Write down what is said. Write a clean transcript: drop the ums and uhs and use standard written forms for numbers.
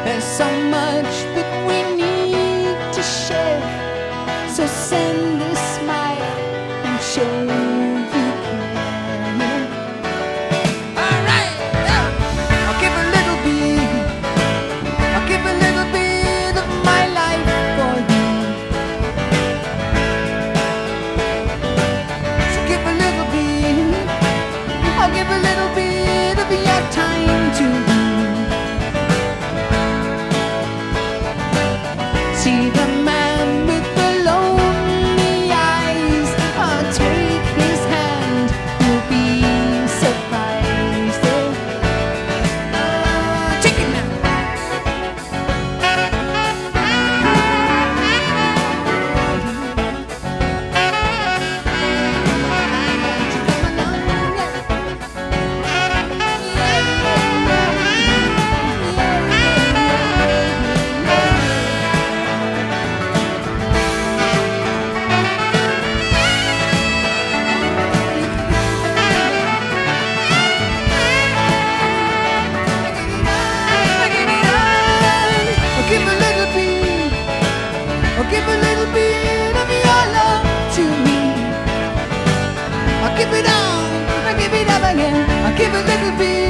There's so much that we need to share. So send a smile and show you care. Alright, I'll give a little bit. I'll give a little bit of my life for you. So give a little bit. I'll give a little bit of your time to me. See the man with the lonely eyes. Take his hand, you'll be surprised. Take it now. Give a little bit, oh, give a little bit of your love to me. I'll give it on, I'll give it up again. I'll give a little bit.